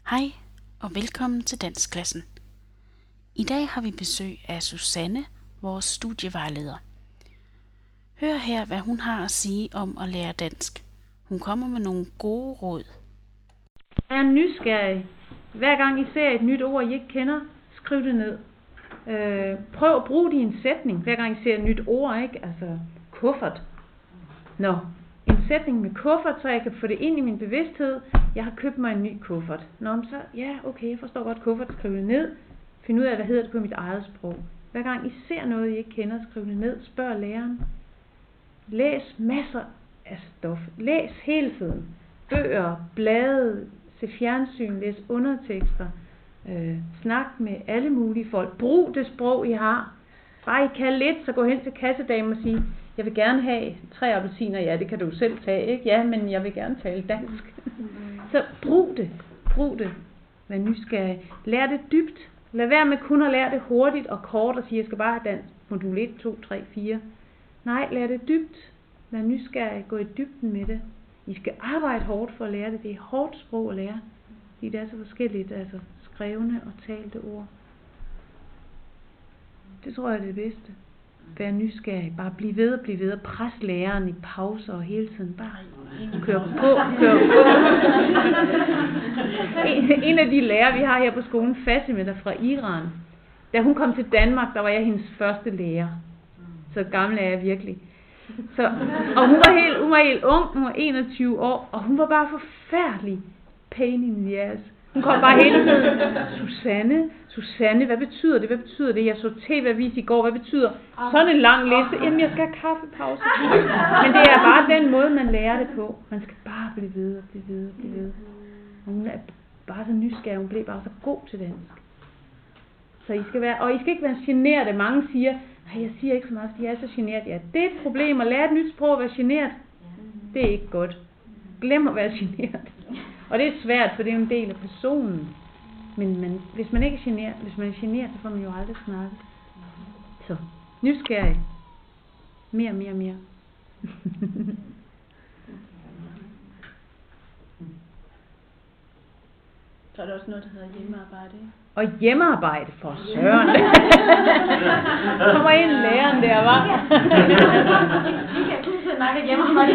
Hej og velkommen til Danskklassen. I dag har vi besøg af Susanne, vores studievejleder. Hør her, hvad hun har at sige om at lære dansk. Hun kommer med nogle gode råd. Jeg er nysgerrig. Hver gang I ser et nyt ord, I ikke kender, skriv det ned. Prøv at bruge det i en sætning. Hver gang I ser et nyt ord, ikke? Altså kuffert. En sætning med kuffert, så jeg kan få det ind i min bevidsthed. Jeg har købt mig en ny kuffert. Så, ja, okay, jeg forstår godt kuffert. Skriv det ned. Find ud af, hvad hedder det på mit eget sprog. Hver gang I ser noget, I ikke kender, skriv det ned. Spørg læreren. Læs masser af stof. Læs hele tiden. Bøger, blade, se fjernsyn, læs undertekster. Snak med alle mulige folk. Brug det sprog, I har. Bare I kan lidt, så gå hen til kassedamen og sige, jeg vil gerne have 3 appelsiner. Ja, det kan du selv tage, ikke? Ja, men jeg vil gerne tale dansk. Så brug det. Brug det. Vær nysgerrig. Lær det dybt. Lad være med kun at lære det hurtigt og kort og sige, jeg skal bare have dansk. Modul 1, 2, 3, 4. Nej, lær det dybt. Vær nysgerrig. Gå i dybden med det. I skal arbejde hårdt for at lære det. Det er hårdt sprog at lære. Fordi det er så forskelligt. Altså skrevne og talte ord. Det tror jeg er det bedste. Vær nysgerrig. Bare bliv ved og pres læreren i pauser og hele tiden. Bare kør på. En af de lærere, vi har her på skolen, Fatima, der fra Iran. Da hun kom til Danmark, der var jeg hendes første lærer. Så gammel er jeg virkelig. Og hun var helt ung, hun var 21 år, og hun var bare forfærdelig pain in the ass. Hun kom bare hele tiden. Susanne, hvad betyder det? Jeg så tv-avis i går, hvad betyder sådan en lang liste? Jamen, jeg skal have kaffepause. Men det er bare den måde, man lærer det på. Man skal bare blive ved. Og hun er bare så nysgerrig, hun blev bare så god til dansk. Så I skal ikke være generede. Mange siger, jeg siger ikke så meget, fordi jeg er så generet. Ja, det er et problem at lære et nyt sprog at være generet. Det er ikke godt. Glem at være generet. Og det er svært, for det er en del af personen. Men hvis man ikke er generet, så får man jo aldrig snakket. Så, nysgerrig. Mere. Så er der også noget, der hedder hjemmearbejde. Og hjemmearbejde for søren. Kommer ind læreren der, hva'? Vi kan kun snakke hjemmearbejde.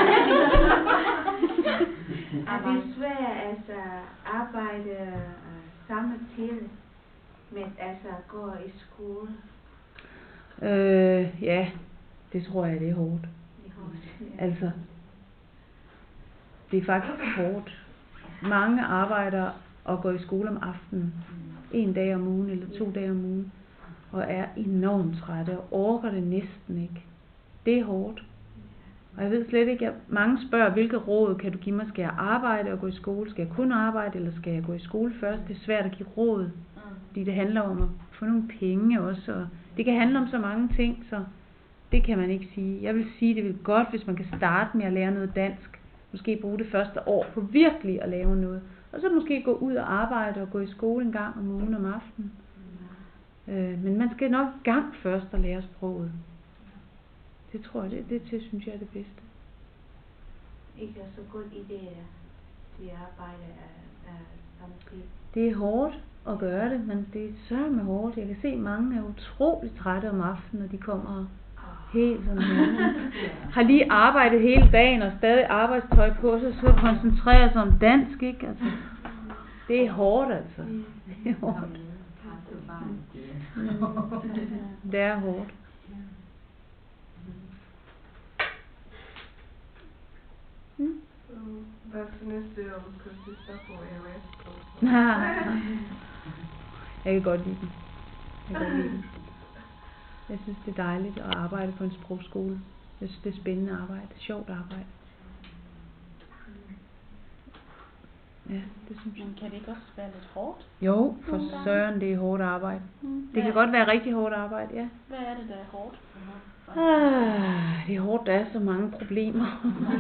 Er det svært at arbejde samme tid med at gå i skole? Ja, det tror jeg, det er hårdt. Altså, det er faktisk hårdt. Mange arbejder og går i skole om aftenen. 1 dag om ugen eller 2 dage om ugen. Og er enormt trætte og orker det næsten ikke. Det er hårdt. Og jeg ved slet ikke, mange spørger, hvilke råd kan du give mig? Skal jeg arbejde og gå i skole? Skal jeg kun arbejde, eller skal jeg gå i skole først? Det er svært at give råd, fordi det handler om at få nogle penge også. Og det kan handle om så mange ting, så det kan man ikke sige. Jeg vil sige, det vil godt, hvis man kan starte med at lære noget dansk. Måske bruge det første år på virkelig at lave noget. Og så måske gå ud og arbejde og gå i skole en gang om ugen om aftenen. Men man skal nok i gang først at lære sproget. Det tror jeg, det synes jeg er det bedste. Ikke så god idé at arbejde samtidig. Det er hårdt at gøre det, men det er sørme hårdt. Jeg kan se, mange er utroligt trætte om aftenen, når de kommer helt sådan her. Har lige arbejdet hele dagen og stadig arbejdstøj på sig, så koncentrerer sig om dansk, ikke? Altså, det er hårdt, altså. Det er hårdt. Det er hårdt. Hvad synes du om kurser på EOS? Jeg kan godt lide den. Jeg synes, det er dejligt at arbejde på en sprogskole. Jeg synes, det er spændende arbejde. Det er sjovt arbejde. Ja, det synes jeg. Men kan det ikke også være lidt hårdt? Jo, for søren, det er hårdt arbejde. Det kan godt være rigtig hårdt arbejde, ja. Hvad er det, der er hårdt? Det er hårdt, der er så mange problemer.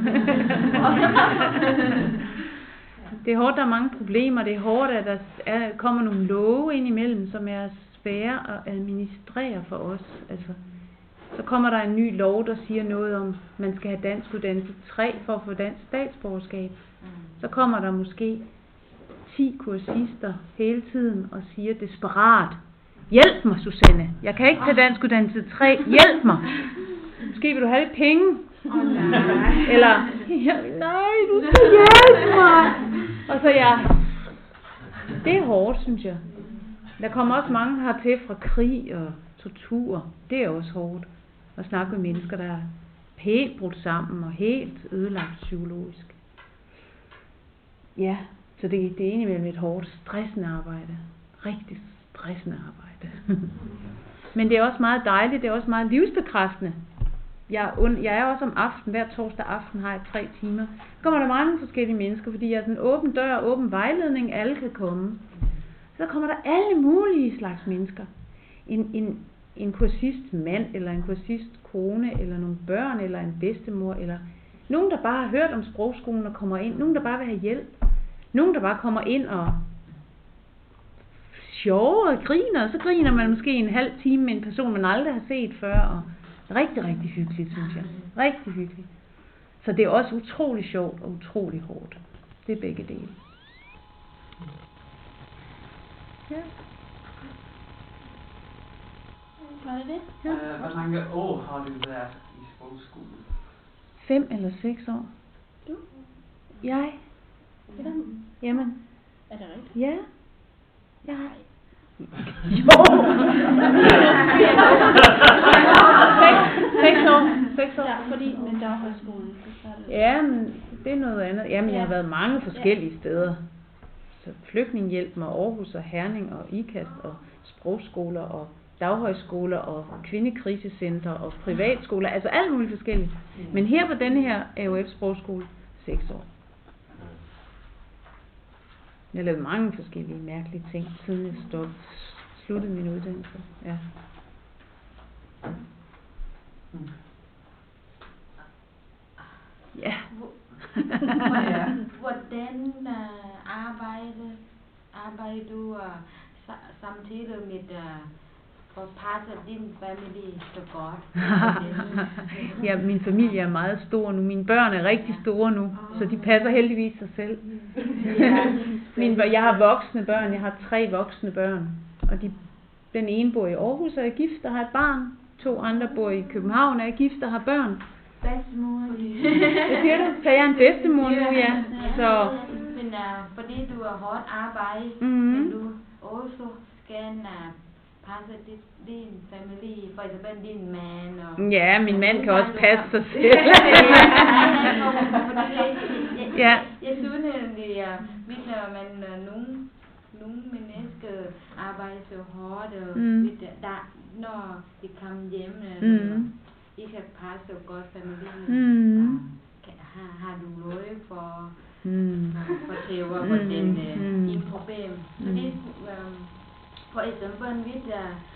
Det er hårdt, der er mange problemer. Det er hårdt, at der kommer nogle love ind imellem, som er svære at administrere for os. Altså, så kommer der en ny lov, der siger noget om, man skal have dansk uddannelse 3 for at få dansk statsborgerskab. Så kommer der måske 10 kursister hele tiden og siger desperat, hjælp mig, Susanne, jeg kan ikke tage danskuddannelse 3, hjælp mig. Måske vil du have lidt penge? Eller, nej, du skal hjælpe mig. Og så det er hårdt, synes jeg. Der kommer også mange hertil fra krig og tortur. Det er også hårdt at snakke med mennesker, der er helt brudt sammen og helt ødelagt psykologisk. Ja, så det er indimellem et hårdt, stressende arbejde. Rigtig stressende arbejde. Men det er også meget dejligt, det er også meget livsbekræftende. Jeg er også om aftenen, hver torsdag aften har jeg 3 timer. Så kommer der mange forskellige mennesker, fordi jeg er sådan en åben dør, åben vejledning, alle kan komme. Så kommer der alle mulige slags mennesker. En kursist mand, eller en kursist kone, eller nogle børn, eller en bedstemor, eller nogen, der bare har hørt om sprogskolen og kommer ind. Nogen, der bare vil have hjælp. Nogen, der bare kommer ind og sjove og griner, og så griner man måske en halv time med en person, man aldrig har set før, og rigtig, rigtig hyggeligt, synes jeg. Rigtig hyggeligt. Så det er også utrolig sjovt og utrolig hårdt. Det er begge dele. Ja. Var det det? Ja. Hvor mange år har du været i sprogskole? 5 eller 6 år. Du? Jeg? Jamen. Er det rigtigt? Ja. Jeg har. Jo. 6 år. Ja, fordi med daghøjskolen. Ja, men det er noget andet. Jamen, jeg har været mange forskellige steder. Så Flygtningehjælpen og Aarhus og Herning og IKAST og sprogskoler og daghøjskoler og kvindekrisecenter og privatskoler. Altså alt muligt forskelligt. Men her på denne her AOF sprogskole, 6 år. Jeg har lavet mange forskellige mærkelige ting, siden jeg sluttede min uddannelse. Ja. Ja. Hvordan arbejder du samtidig med for at passe din familie så godt? Ja, min familie er meget stor nu. Mine børn er rigtig store nu, så de passer heldigvis sig selv. Jeg har voksne børn. Jeg har 3 voksne børn. Og den ene bor i Aarhus og er gift og har et barn. 2 andre bor i København og er gift og har børn. Bedstemor. Hvad siger du? Så jeg er en bedstemor nu, ja. Så. Men fordi du har hårdt arbejde, men du også skal passe din familie, for eksempel din mand. Ja, min mand kan også passe sig selv. Ja. Jeg synes, at nogle mennesker arbejder så hårdt, og når de kommer hjem, de kan passe så godt familien. Har du løg for fortælle, hvordan din problem? Fordi, for eksempel, hvis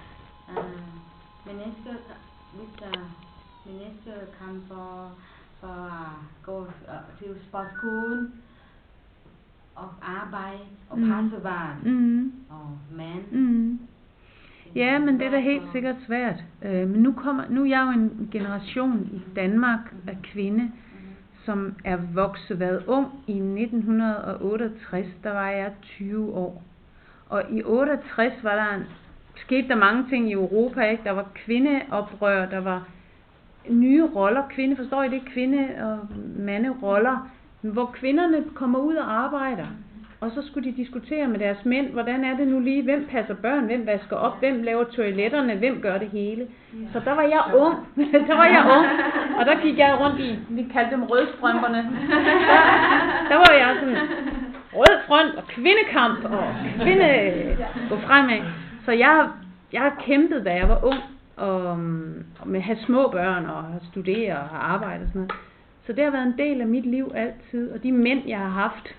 mennesker kan for at gå til sportskolen og arbejde og passe barn og mand. Ja, men det er da helt sikkert svært. Men nu er jeg jo en generation i Danmark af kvinde, som er været ung i 1968, der var jeg 20 år. Og i 68 skete der mange ting i Europa, ikke? Der var kvindeoprør, der var nye roller. Forstår I det? Kvinde- og manderoller, hvor kvinderne kommer ud og arbejder. Og så skulle de diskutere med deres mænd, hvordan er det nu lige, hvem passer børn, hvem vasker op, hvem laver toiletterne, hvem gør det hele. Så der var jeg ung. Og der gik jeg rundt i, vi kaldte dem rødstrømperne. Der var jeg sådan, rød front og kvindekamp og gå fremad. Så jeg har kæmpet, da jeg var ung, og med at have små børn og studere og have arbejde og sådan noget. Så det har været en del af mit liv altid, og de mænd, jeg har haft.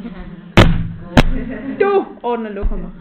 Du ordner lukker mig.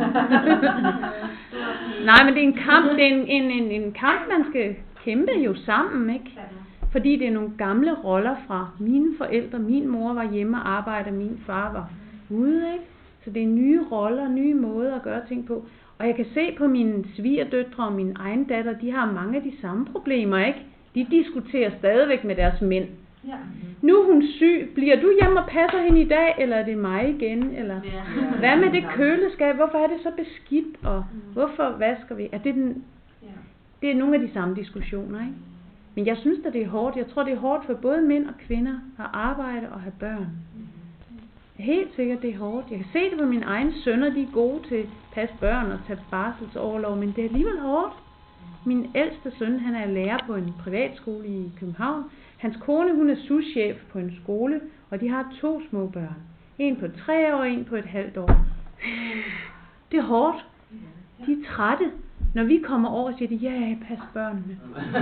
Nej, men det er en kamp, det er en kamp, man skal kæmpe jo sammen, ikke? Fordi det er nogle gamle roller fra mine forældre. Min mor var hjemme og arbejdede, min far var ude, ikke? Så det er nye roller, nye måder at gøre ting på. Og jeg kan se på mine svigerdøtre og min egen datter, de har mange af de samme problemer, ikke? De diskuterer stadigvæk med deres mænd. Ja. Nu er hun syg. Bliver du hjemme og passer hende i dag, eller er det mig igen? Eller hvad med det køleskab? Hvorfor er det så beskidt? Og hvorfor vasker vi? Det er nogle af de samme diskussioner, ikke? Men jeg synes at det er hårdt. Jeg tror, det er hårdt for både mænd og kvinder at arbejde og have børn. Helt sikkert, det er hårdt. Jeg kan se det på mine egne sønner, de er gode til at passe børn og tage barselsorlov, men det er alligevel hårdt. Min ældste søn, han er lærer på en privatskole i København. Hans kone, hun er souschef på en skole, og de har 2 små børn. En på 3 år og en på et halvt år. Det er hårdt. De er trætte. Når vi kommer over, siger de, ja, pas børnene.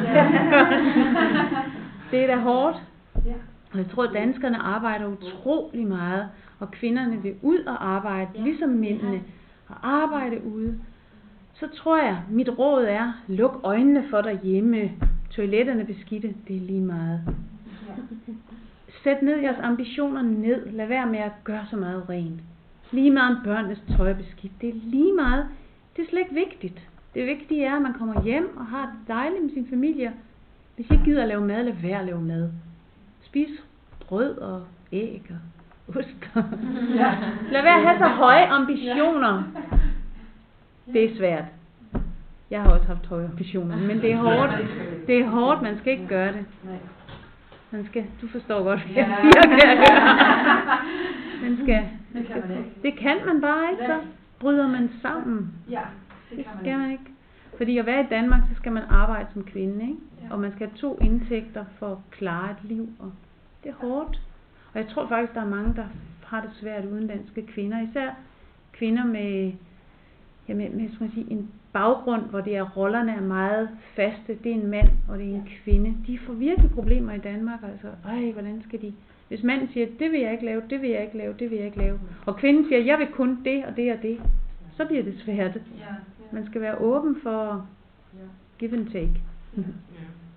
Det er da hårdt. Og jeg tror, at danskerne arbejder utrolig meget, og kvinderne vil ud og arbejde, ligesom mændene, og arbejde ude. Så tror jeg, mit råd er, luk øjnene for derhjemme. Toiletterne beskidte, det er lige meget. Sæt ned jeres ambitioner ned. Lad være med at gøre så meget rent. Lige meget om børnenes tøj er beskidt. Det er lige meget. Det er slet ikke vigtigt. Det vigtige er, at man kommer hjem og har det dejligt med sin familie. Hvis I ikke gider at lave mad, lad være at lave mad. Spis brød og æg og ost. Lad være at have så høje ambitioner. Det er svært. Jeg har også haft høje ambitioner, men det er hårdt. Det er hårdt, man skal ikke gøre det. Man skal, du forstår godt, hvad jeg siger. Det kan man bare ikke, så bryder man sammen. Det skal man ikke. Fordi at være i Danmark, så skal man arbejde som kvinde, ikke? Og man skal have 2 indtægter for at klare et liv, og det er hårdt. Og jeg tror faktisk, der er mange, der har det svært uden danske kvinder. Især kvinder med skal man sige, en baggrund, hvor det er, rollerne er meget faste. Det er en mand, og det er en kvinde. De får virkelig problemer i Danmark. Altså, hvordan skal de... Hvis manden siger, det vil jeg ikke lave, det vil jeg ikke lave, det vil jeg ikke lave. Og kvinden siger, jeg vil kun det og det og det. Så bliver det svært. Man skal være åben for give and take.